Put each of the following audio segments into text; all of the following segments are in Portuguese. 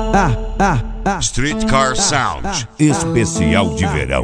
Streetcar Sound, especial de verão.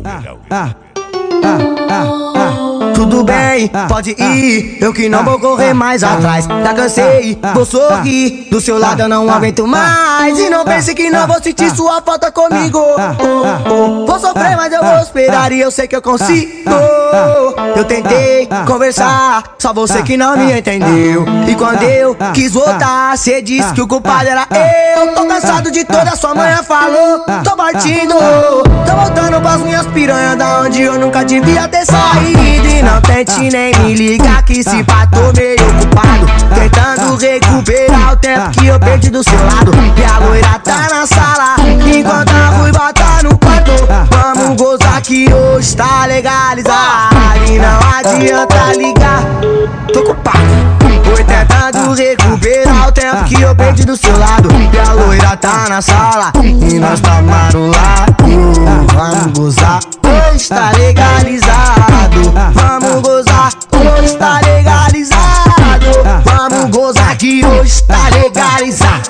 Tudo bem, pode ir, eu que não vou correr mais atrás. Já cansei, vou sorrir, do seu lado eu não aguento mais. E não pense que não vou sentir sua falta comigo. Vou sofrer, mas eu vou esperar e eu sei que eu consigo. Eu tentei conversar, só você que não me entendeu. E quando eu quis voltar, cê disse que o culpado era eu. Tô cansado de toda sua manhã falou, tô partindo. Tô voltando pras minhas piranhas, da onde eu nunca devia ter saído. E não tente nem me ligar que se pá tô meio ocupado, tentando recuperar o tempo que eu perdi do seu lado. E a loira tá na sala, enquanto a ruiva tá no quarto. Vamos gozar que hoje tá legalizado. E não adianta ligar, tô ocupado. Foi tentando recuperar o tempo que eu perdi do seu lado. E a loira tá na sala, e nós tá marulado. Vamos gozar, hoje tá legalizado. Vamos gozar, hoje tá legalizado. Vamos gozar que hoje tá legalizado.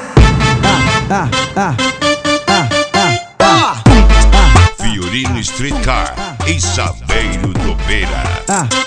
Fiorino Streetcar e Saveiro do Beira.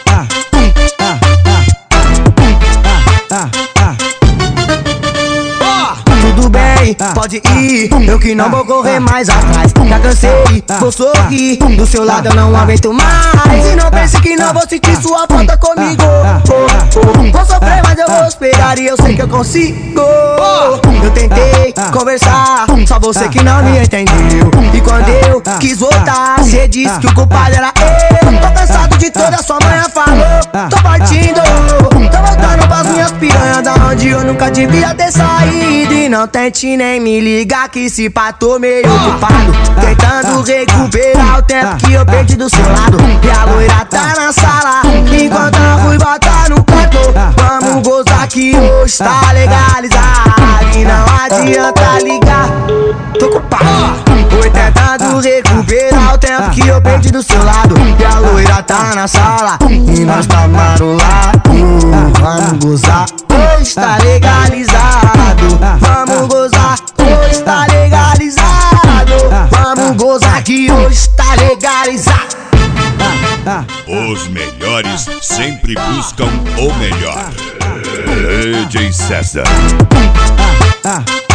Tudo bem, pode ir, eu que não vou correr mais atrás. Já cansei, vou sorrir, do seu lado eu não aguento mais. E não pense que não vou sentir sua falta comigo. Vou sofrer, mas eu vou esperar e eu sei que eu consigo. Eu tentei conversar, só você que não me entendeu. E quando eu quis voltar, cê disse que o culpado era eu. Tô cansado de toda sua manhã falou, tô partindo. Tô voltando pras minhas piranhas, da onde eu nunca devia ter saído. E não tente nem me ligar que se pá tô meio ocupado, tentando recuperar o tempo que eu perdi do seu lado. E a loira tá na sala, enquanto a ruiva tá no quarto. Vamos gozar que hoje tá legalizado. E não adianta ligar, tô ocupado. Foi tentando recuperar o tempo que eu perdi do seu lado. E a loira tá na sala, e nós tá marulado. Vamos gozar, hoje tá legalizado. Vamos gozar, hoje tá legalizado. Vamos gozar que hoje tá legalizado. Os melhores sempre buscam o melhor. DJ César.